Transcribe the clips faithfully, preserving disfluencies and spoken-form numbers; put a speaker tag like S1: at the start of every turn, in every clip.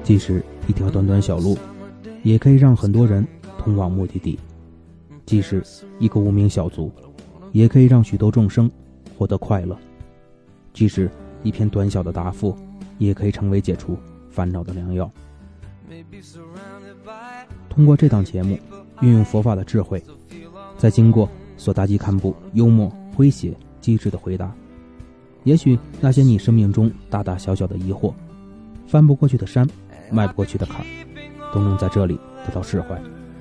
S1: 即使一条短短小路，也可以让很多人通往目的地；即使一个无名小卒，也可以让许多众生获得快乐；即使一篇短小的答复，也可以成为解除烦恼的良药。通过这档节目，运用佛法的智慧，再经过索达吉堪布幽默诙谐机智的回答，也许那些你生命中大大小小的疑惑，翻不过去的山，迈不过去的坎，都能在这里得到释怀。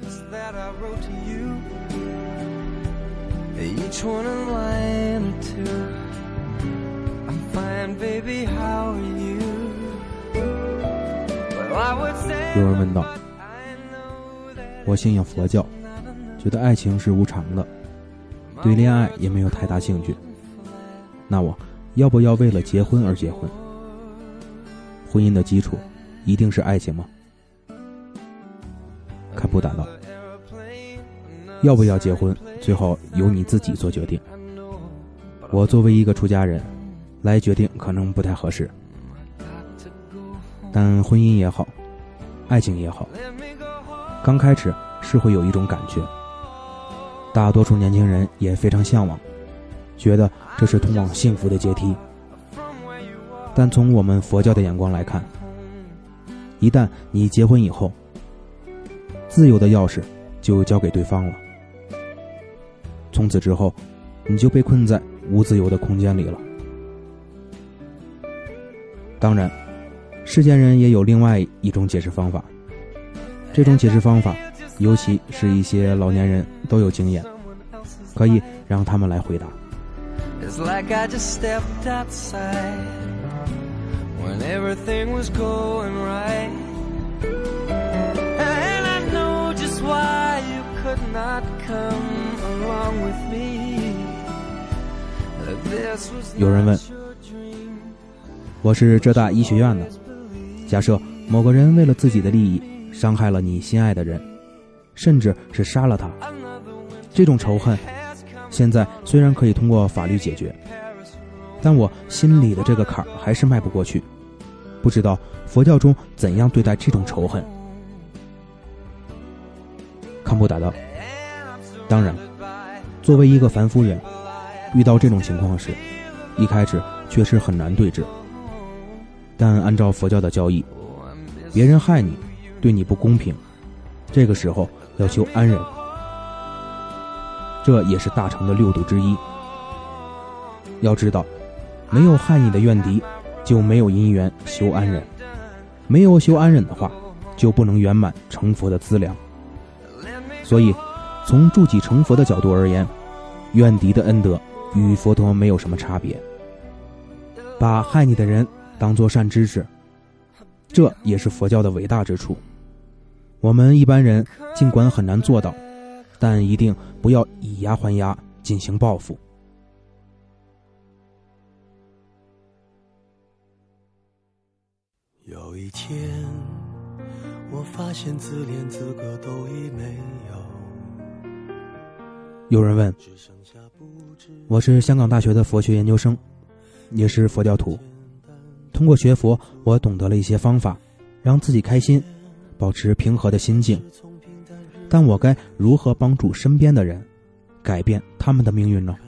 S1: 有人问道，我信仰佛教，觉得爱情是无常的，对恋爱也没有太大兴趣，那我要不要为了结婚而结婚？婚姻的基础一定是爱情吗？堪布答道，要不要结婚最好由你自己做决定，我作为一个出家人来决定可能不太合适，但婚姻也好，爱情也好，刚开始是会有一种感觉，大多数年轻人也非常向往，觉得这是通往幸福的阶梯。但从我们佛教的眼光来看，一旦你结婚以后，自由的钥匙就交给对方了，从此之后你就被困在无自由的空间里了。当然，世间人也有另外一种解释方法，这种解释方法尤其是一些老年人都有经验，可以让他们来回答。It's like I just stepped outside when everything was going right, and I know just why you could not come along with me. 有人问，我是浙大医学院的，假设某个人为了自己的利益伤害了你心爱的人，甚至是杀了他，这种仇恨现在虽然可以通过法律解决，但我心里的这个坎还是迈不过去，不知道佛教中怎样对待这种仇恨。堪布答道，当然，作为一个凡夫人，遇到这种情况时，一开始确实很难对治，但按照佛教的教义，别人害你，对你不公平，这个时候要修安忍，这也是大乘的六度之一。要知道，没有害你的怨敌，就没有因缘修安忍，没有修安忍的话，就不能圆满成佛的资粮。所以从助己成佛的角度而言，怨敌的恩德与佛陀没有什么差别，把害你的人当作善知识，这也是佛教的伟大之处。我们一般人尽管很难做到，但一定不要以牙还牙进行报复。
S2: 有一天我发现自怜资格都已没有。
S1: 有人问，我是香港大学的佛学研究生，也是佛教徒，通过学佛我懂得了一些方法，让自己开心，保持平和的心境，但我该如何帮助身边的人改变他们的命运呢？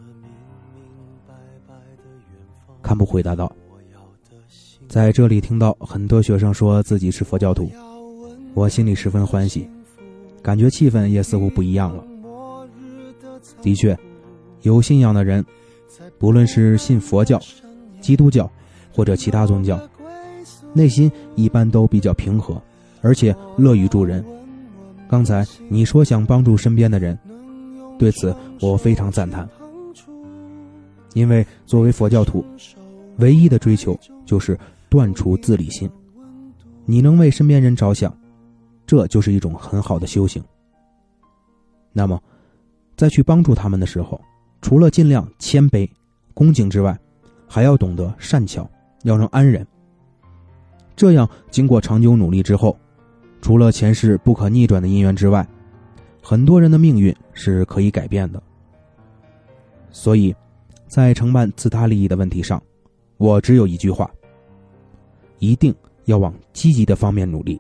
S1: 堪布回答道，在这里听到很多学生说自己是佛教徒，我心里十分欢喜，感觉气氛也似乎不一样了。的确，有信仰的人，不论是信佛教、基督教或者其他宗教，内心一般都比较平和，而且乐于助人。刚才你说想帮助身边的人，对此我非常赞叹。因为作为佛教徒，唯一的追求就是断除自利心。你能为身边人着想，这就是一种很好的修行。那么在去帮助他们的时候，除了尽量谦卑恭敬之外，还要懂得善巧，要能安忍。这样经过长久努力之后，除了前世不可逆转的因缘之外，很多人的命运是可以改变的。所以在承办自他利益的问题上，我只有一句话，一定要往积极的方面努力。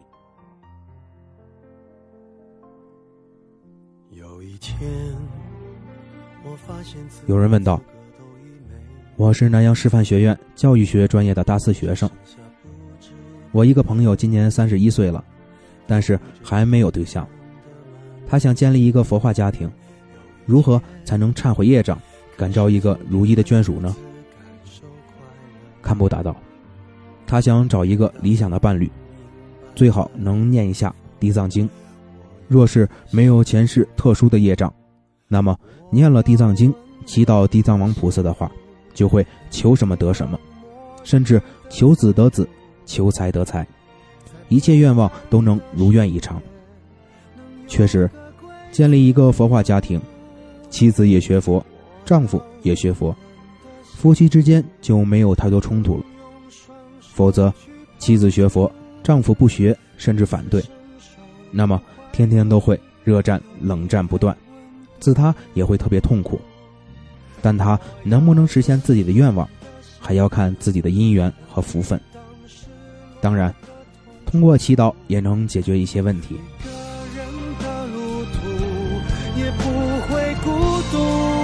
S2: 有一天我发现自己
S1: 有人问道，我是南阳师范学院教育学专业的大四学生，我一个朋友今年三十一岁了，但是还没有对象，他想建立一个佛化家庭，如何才能忏悔业障，感召一个如意的眷属呢？堪布答道，他想找一个理想的伴侣，最好能念一下地藏经，若是没有前世特殊的业障，那么念了地藏经，祈祷地藏王菩萨的话，就会求什么得什么，甚至求子得子，求财得财，一切愿望都能如愿以偿。确实，建立一个佛化家庭，妻子也学佛，丈夫也学佛，夫妻之间就没有太多冲突了。否则，妻子学佛，丈夫不学，甚至反对，那么天天都会热战冷战不断，自他也会特别痛苦。但他能不能实现自己的愿望，还要看自己的因缘和福分。当然，通过祈祷也能解决一些问题。
S2: 个人的路途也不会孤独，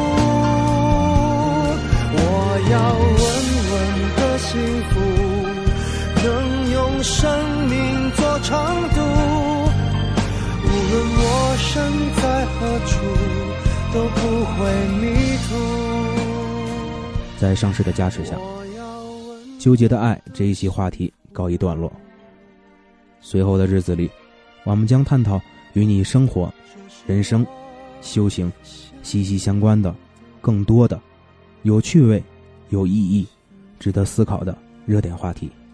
S2: 我要稳稳的幸福，能用生命做长度，无论我身在何处，都不会迷途。
S1: 在上师的加持下，纠结的爱这一期话题告一段落。随后的日子里，我们将探讨与你生活、人生、修行息息相关的更多的有趣味、有意义、值得思考的热点话题。